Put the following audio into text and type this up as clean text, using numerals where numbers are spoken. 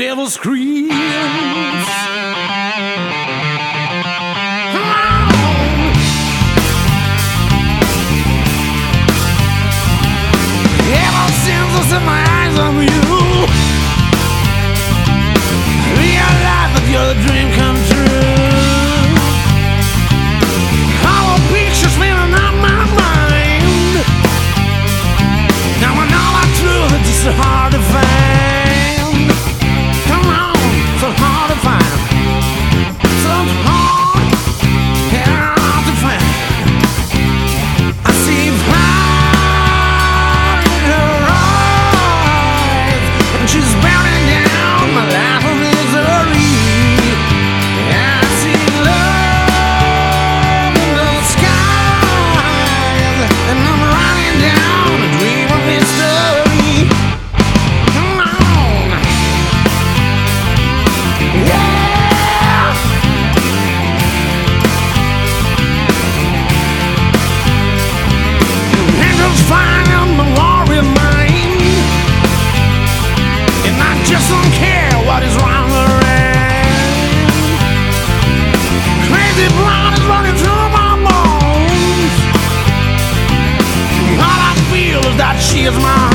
devil screams. Ever since I set my eyes on you, realize that you're the dream come true. All the pictures filling up my mind. Now I know the truth, it's just so hard to find. Come on, so hard to find. So hard, yeah, hard to find. I see fire in her eyes, and she's burning down my life of misery. Yeah, I see love in the skies, and I'm running down a dream of mystery. Come on, yeah. Angels flying on my warrior mind, and I just don't care what is wrong or right. Crazy blood is running through my bones. All I feel is that she is my